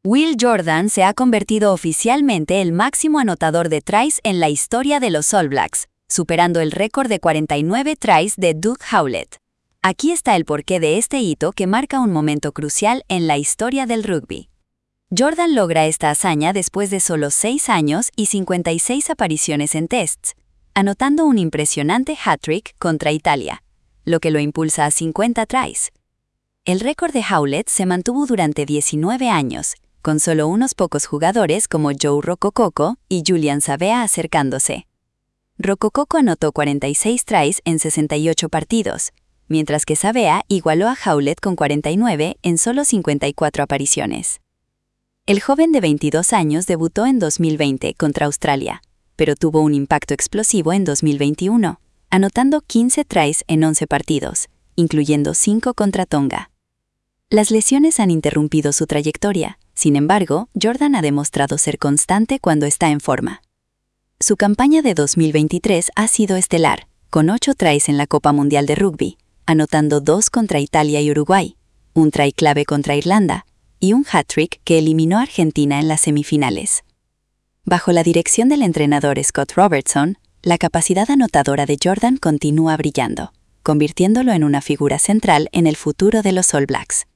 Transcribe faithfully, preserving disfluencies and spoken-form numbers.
Will Jordan se ha convertido oficialmente el máximo anotador de tries en la historia de los All Blacks, superando el récord de cuarenta y nueve tries de Doug Howlett. Aquí está el porqué de este hito que marca un momento crucial en la historia del rugby. Jordan logra esta hazaña después de solo seis años y cincuenta y seis apariciones en tests, anotando un impresionante hat-trick contra Italia, lo que lo impulsa a cincuenta tries. El récord de Howlett se mantuvo durante diecinueve años, con solo unos pocos jugadores como Joe Rokocoko y Julian Savea acercándose. Rokocoko anotó cuarenta y seis tries en sesenta y ocho partidos, mientras que Savea igualó a Howlett con cuarenta y nueve en solo cincuenta y cuatro apariciones. El joven de veintidós años debutó en dos mil veinte contra Australia, pero tuvo un impacto explosivo en dos mil veintiuno, anotando quince tries en once partidos, incluyendo cinco contra Tonga. Las lesiones han interrumpido su trayectoria. Sin embargo, Jordan ha demostrado ser constante cuando está en forma. Su campaña de dos mil veintitrés ha sido estelar, con ocho tries en la Copa Mundial de Rugby, anotando dos contra Italia y Uruguay, un try clave contra Irlanda y un hat-trick que eliminó a Argentina en las semifinales. Bajo la dirección del entrenador Scott Robertson, la capacidad anotadora de Jordan continúa brillando, convirtiéndolo en una figura central en el futuro de los All Blacks.